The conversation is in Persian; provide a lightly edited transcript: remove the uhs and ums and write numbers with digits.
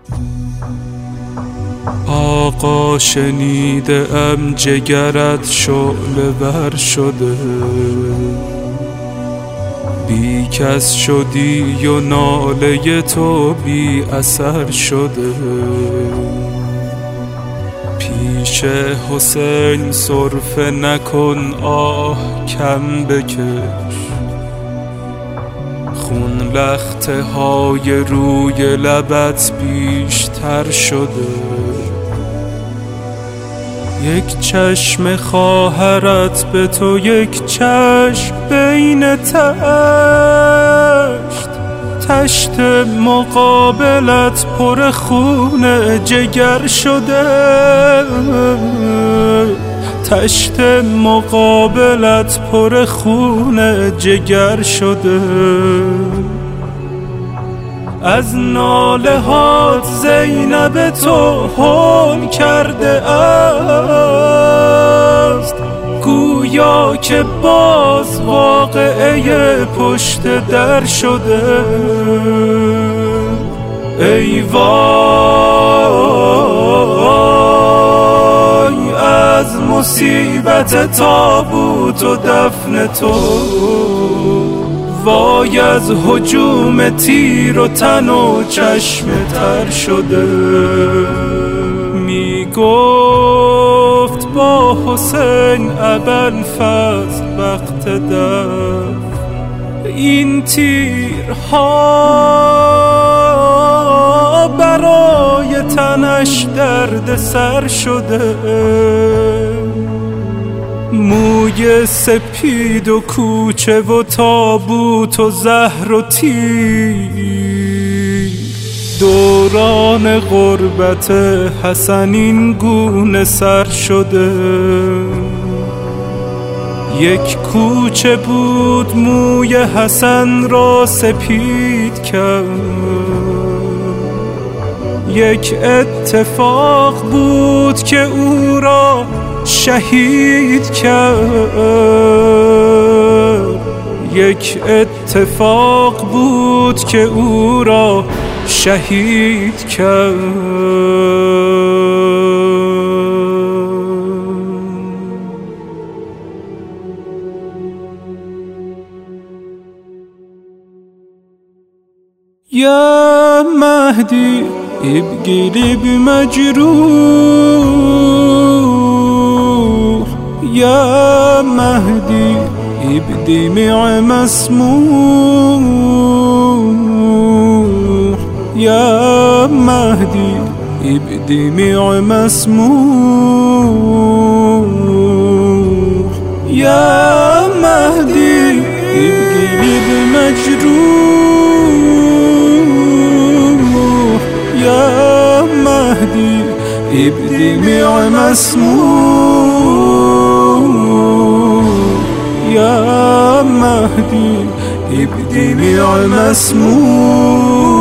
آقا شنیده ام جگرت شعله ور شده، بی کس شدی و ناله تو بی اثر شده. پیش حسین سرفه نکن آه کم بکش، خون لخته های روی لبت بیشتر شده. یک چشم خواهرت به تو یک چشم بین تشت مقابلت پر خون جگر شده. تشت مقابلت پر خون جگر شده. از ناله هات زینب تو هول کرده است، گویا که باز واقعه پشت در شده. ای وای از مصیبت تابوت و دفن تو، وای از هجوم تیر و تن و چشم تر شده. می گفت با حسین ابوالفضل وقت دفن، این تیرها برای تنش درد سر شده. موی سپید و کوچه و تابوت و زهر و تیر، دوران غربت حسن این گونه سر شده. یک کوچه بود موی حسن را سپید کرد، یک اتفاق بود که او را شهید کرد. یک اتفاق بود که او را شهید کرد. یا مهدی ابقي لي بمجروح، يا مهدي بدمع مسموح، يا مهدي بدمع مسموح، يا مهدي ابقي لي بمجروح، يا مهدي بدمع مسموح، يا مهدي بدمع مسموح.